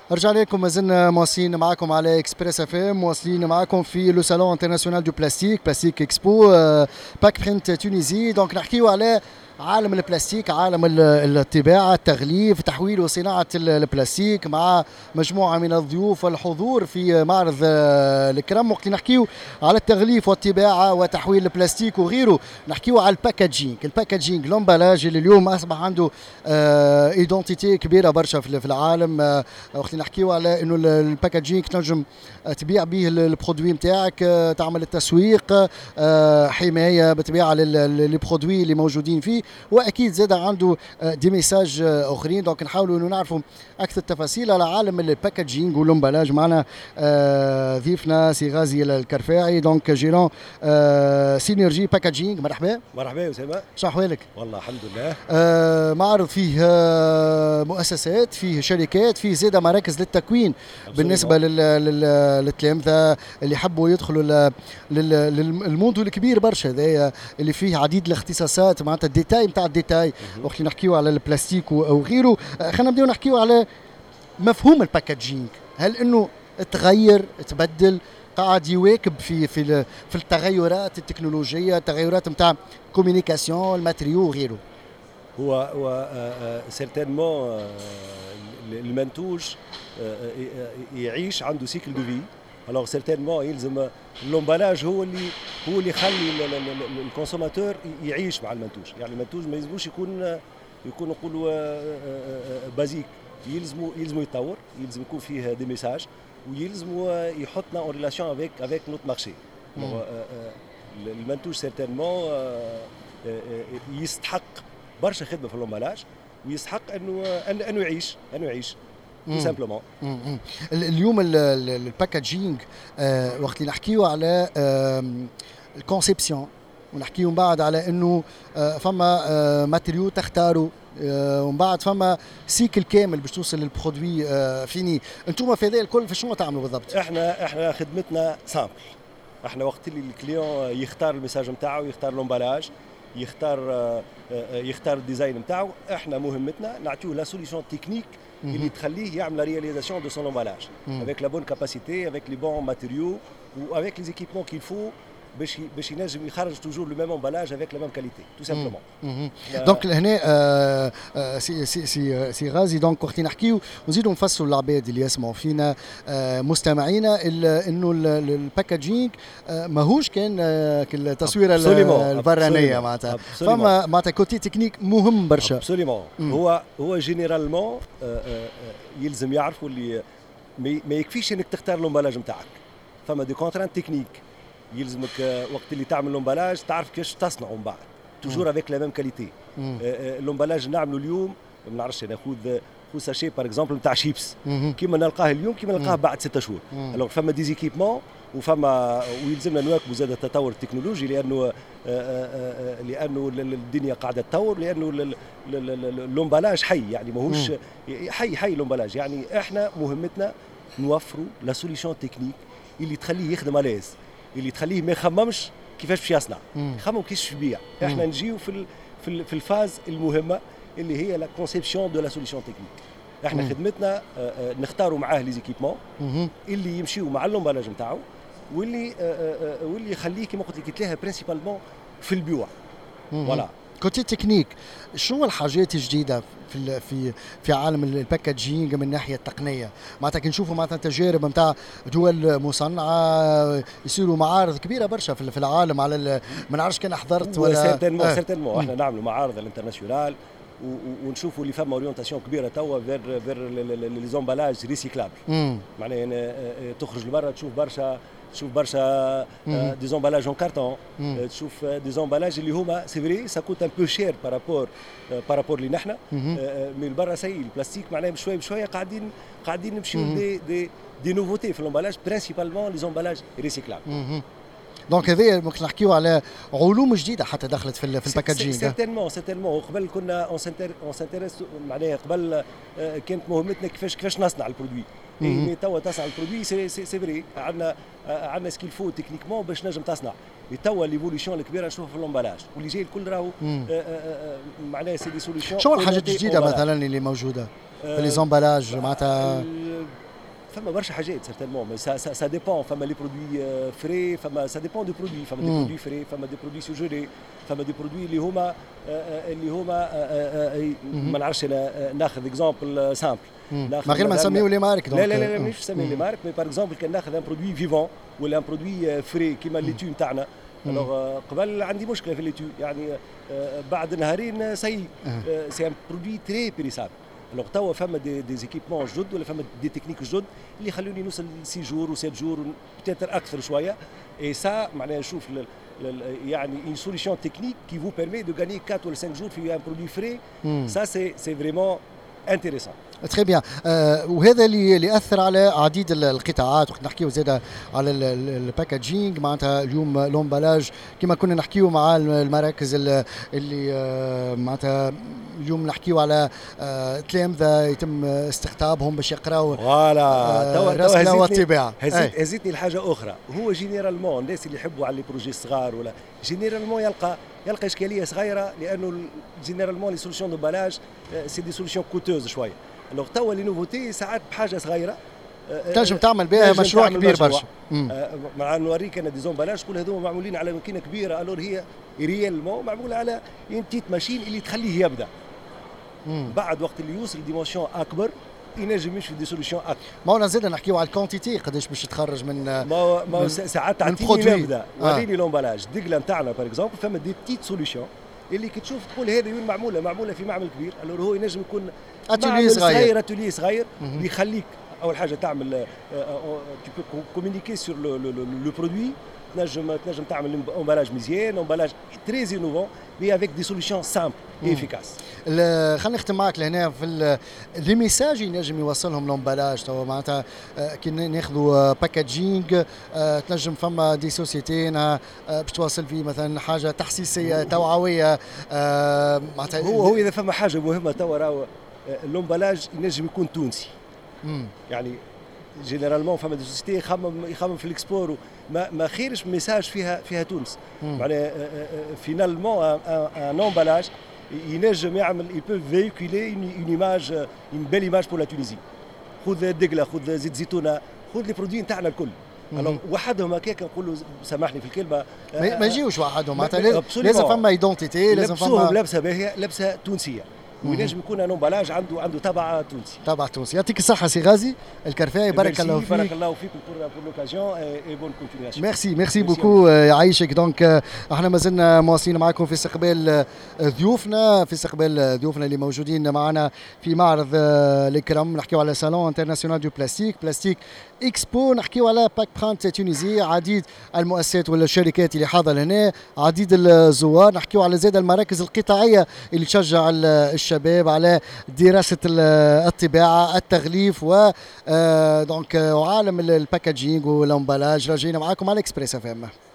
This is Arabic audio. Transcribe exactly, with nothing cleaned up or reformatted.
رجعنا لكم ما زلنا مواصلين معكم على اكسبريس اف ام، مواصلين معكم في لو سالون انترناسيونال دو بلاستيك بلاستيك اكسبو باك برينت تونيزي. دونك نحكيو على عالم البلاستيك، عالم الطباعة، التغليف، تحويل وصناعة البلاستيك، مع مجموعة من الضيوف والحضور في معرض الكرم. وقت نحكيو على التغليف والطباعة وتحويل البلاستيك وغيره، نحكيو على الباكاجينج الباكاجينج لومبالاج اللي اليوم أصبح عنده ايدونتيتي كبيرة برشا في العالم. وقت نحكيو على انه الباكاجينج تنجم تبيع به البرودوي نتاعك، تعمل التسويق، حماية بطبيعة للبرودوي اللي موجودين فيه، واكيد زاد عنده دي ميساج اخرين. دونك نحاولوا انه نعرفوا اكثر تفاصيل على عالم الباكاجينج والامبالاج. معنا ضيفنا سي غازي الكرفاعي، دونك جيرون سينرجي باكاجينج. مرحبا. مرحبا اسامه، شو احوالك؟ والله الحمد لله. معرض فيه مؤسسات، فيه شركات، فيه زاد مراكز للتكوين بالنسبه للتلامذه اللي يحبوا يدخلوا للموندو الكبير برشا هذايا اللي فيه عديد الاختصاصات، معناتها الديتاي نتاع الديتاي. وقت نحكيو على البلاستيك وغيره، خلينا نبداو نحكيو على مفهوم الباكاجينج. هل انه تغير تبدل، قاعد يواكب في في في التغيرات التكنولوجيه، التغيرات نتاع كوميونيكاسيون، الماتريو وغيره؟ هو هو سيرتينمون المنتوج يعيش عنده سيكل دو في. الوغ سيرتينمون يلزم اللومبالاج هو اللي هو اللي يخلي الكونسوماتور يعيش مع المنتوج. يعني المنتوج ما يلزموش يكون يكون نقولوا بازيك، يلزمو يلزمو يتطور، يلزم يكون فيه دي ميساج، ويلزمو يحطنا اون ريلاسيون افيك افيك نوت مارشي. المنتوج سيرتينمون يستحق برشا خدمه في اللومبالاج، ويستحق انه انه يعيش انه يعيش تو سامبلومون. اليوم الباكاجينج آه وقت اللي نحكيو على آه الكونسيبسيون، ونحكيو من بعد على انه آه فما آه ماتريو تختاروا، آه ومن بعد فما سيكل كامل باش توصل للبرودوي آه فيني. انتم في هذا الكل في شنو تعملوا بالضبط؟ احنا احنا خدمتنا سامبل. احنا وقت اللي الكليون يختار الميساج نتاعو، يختار لومبالاج، يختار يختار الديزاين نتاعو، احنا مهمتنا نعطيوه لا سوليسيون تكنيك اللي تخليه يعمل لا رياليزاسيون دو سون لومبالاج avec la bonne capacité, avec les bons matériaux ou avec les équipements qu'il faut باش باش ينجم يخرج توجور لو ميم امبالاج افيك لا ميم كاليتي تو سامبلومون. دونك لهنا آه آه سي سي سي, سي غازي، دونك وقت نحكيو ونزيدوا نفسروا للعباد اللي يسمعوا فينا آه مستمعينا انه الباكاجينج آه ماهوش كان آه التصويره البرانيه، معناتها فما معناتها كوتي تكنيك مهم برشا. ابسوليمون. هو هو جينيرالمون آه آه يلزم يعرفوا اللي ما يكفيش انك تختار الامبالاج نتاعك، فما دي كونترانت تكنيك. يلزمك وقت اللي تعمل لومبالاج تعرف كيفاش تصنعه من بعد توجور افيك لا ميم كاليتي. اللومبالاج نعملوا اليوم ما نعرفش ناخذ خو ساشي باغ اكزومبل نتاع شيبس كيما نلقاه اليوم كيما نلقاه بعد ستة شهور. الوغ فما ديزيكيبمون وفما ويلزمنا نواكبوا زاد التطور التكنولوجي، لانه لانه الدنيا قاعده تطور، لانه اللومبالاج حي، يعني ماهوش حي حي لومبالاج. يعني احنا مهمتنا نوفروا لا سوليسيون تكنيك اللي تخليه يخدم الاز، اللي تخليه ما يخممش كيفاش باش يصنع، يخمم كيفاش يبيع. احنا نجيو في في في الفاز المهمه اللي هي لا كونسيبسيون دو لا سوليسيون تكنيك. احنا مم. خدمتنا نختاروا معاه لي زيكيبمون اللي يمشيوا مع اللومبالاج نتاعو، واللي واللي يخليه كما قلت لك يتلاها برينسيبالمون في البيوع. فوالا كوتي تكنيك، شنو الحاجات الجديده في في في عالم الباكاجينج من الناحيه التقنيه؟ معناتها كي نشوفوا معناتها تجارب نتاع دول مصنعه، يصيروا معارض كبيره برشا في العالم على ما نعرفش كان حضرت ولا سيرتينمون آه. سيرتينمون احنا نعملوا معارض الانترناسيونال ونشوفوا اللي فما اورينتاسيون كبيره توا فير فير لي زومبالاج ريسيكلابل. معناها تخرج لبرا تشوف برشا تشوف برشا دي زومبالاج اون كارتون، تشوف دي زومبالاج اللي هما سي فري سا كوت ان بو شير بارابور بارابور لي نحنا من برا. سي البلاستيك معناها بشويه بشويه قاعدين قاعدين نمشيو دي دي دي نوفوتي في الامبالاج، برينسيبالمون لي زومبالاج ريسيكلابل. دونك هذا ممكن نحكيو على علوم جديده حتى دخلت في في الباكاجينج. سيرتينمون سيرتينمون قبل كنا اون سانتيريس، معناها قبل كانت مهمتنا كيفاش كيفاش نصنع البرودوي. مي توا تصنع البرودوي سي سي فري عندنا عندنا سكيل فو تكنيكمون باش نجم تصنع. توا ليفوليسيون الكبيره نشوفها في اللومبالاج، واللي جاي الكل راهو معناها سي دي سوليسيون. شو الحاجات الجديده مثلا اللي موجوده في لي زومبالاج معناتها؟ فما برشا حاجات سيرتينمون، مي سا سا, سا ديبون. فما لي برودوي فري، فما سا ديبون دو برودوي، فما دي برودوي فري، فما دي برودوي سوجوري، فما دي برودوي اللي هما اللي هما ما نعرفش انا ناخذ اكزومبل سامبل من غير ما نسميو لي مارك. لا لا لا مش نسميو لي مارك، مي باغ اكزومبل كان ناخذ ان برودوي فيفون ولا ان برودوي فري كيما لي تو نتاعنا. الوغ قبل عندي مشكله في لي تو، يعني بعد نهارين سي سي ان برودوي تري بيريسابل. الوغ توا فما دي دي زيكيبمون جدد ولا فما دي تكنيك جدد اللي يخلوني نوصل سي جور و سبعة جور بتاتر اكثر شويه. اي سا معناها نشوف يعني une solution technique qui vous permet de gagner quatre ou cinq jours في un produit frais. Ça c'est c'est vraiment intéressant. تري بيان. وهذا اللي اللي اثر على عديد القطاعات. وقت نحكيو زاده على الباكاجينج معناتها اليوم لومبالاج كما كنا نحكيو مع المراكز اللي معناتها اليوم نحكيو على تلامذه يتم استقطابهم باش يقراو فوالا. توا الرسله والطباعه. هزتني الحاجه اخرى، هو جينيرالمون الناس اللي يحبوا على لي بروجي صغار ولا جينيرالمون يلقى يلقى اشكاليه صغيره، لانه جينيرالمون لي سوليسيون دومبالاج سي دي سوليسيون كوتوز شويه. الوغ توا لي نوفوتي ساعات بحاجه صغيره تنجم تعمل بها مشروع كبير برشا. مع نوريك انا دي زومبالاج كل هذوما معمولين على ماكينه كبيره، الور هي ريالمون معموله على اون بتيت ماشين اللي تخليه يبدا. مم. بعد وقت اللي يوصل ديمونسيون اكبر ينجم يمشي في دي سوليسيون اكبر. ما هو زاد نحكيو على الكونتيتي قداش باش تخرج من ما ما ساعات تعطيني نبدا وريني لومبالاج ديغلا نتاعنا باغ اكزومبل فما دي بتيت سوليسيون اللي كي تشوف تقول هذه وين معموله معموله في معمل كبير، الور هو ينجم يكون اتولي صغير اتولي صغير اللي يخليك اول حاجه تعمل tu peux communiquer sur le le le produit. تنجم تنجم تعمل امبالاج مزيان، امبالاج تري انوفون مي افيك دي سوليسيون سامبل افيكاس. خلينا نختم معك لهنا في لي ميساج ينجم يوصلهم لومبالاج. تو معناتها كي ناخذوا باكاجينغ تنجم فما دي سوسيتي باش توصل فيه مثلا حاجه تحسيسيه توعويه معناتها هو هو اذا فما حاجه مهمه تو راهو اللومبالاج ينجم يكون تونسي. يعني جينيرالمون فما دي سوسيتي يخمم يخمم في الاكسبور ما ما خيرش ميساج فيها فيها تونس. معناها فينالمون ان امبالاج ينجم يعمل il peut véhiculer une, une image une belle image pour la Tunisie. خذ دقله، خذ زيت زيتونه، خذ لي برودوي نتاعنا الكل. الوغ وحدهم هكاك نقولوا سامحني في الكلمه ما يجيوش وحدهم، معناتها لازم, لازم فما ايدونتيتي، لازم فما لبسه باهيه، لبسه تونسيه وينجم يكون ان امبالاج عنده عنده تبع تونسي. تبع تونسي. يعطيك الصحه سي غازي الكرفاي، بارك الله فيك. بارك الله فيك بور بور لوكازيون اي بون كونتينياسيون. ميرسي ميرسي بوكو يعيشك. دونك احنا مازلنا مواصلين معكم في استقبال ضيوفنا في استقبال ضيوفنا اللي موجودين معنا في معرض الكرم. نحكيو على سالون انترناسيونال دو بلاستيك بلاستيك اكسبو، نحكيو على باك برانت تونيزي، عديد المؤسسات والشركات اللي حاضره هنا، عديد الزوار. نحكيو على زاد المراكز القطاعيه اللي تشجع الشباب على دراسه الطباعه التغليف و دونك عالم الباكاجينغ والامبالاج. راجعين معاكم على اكسبريس اف ام.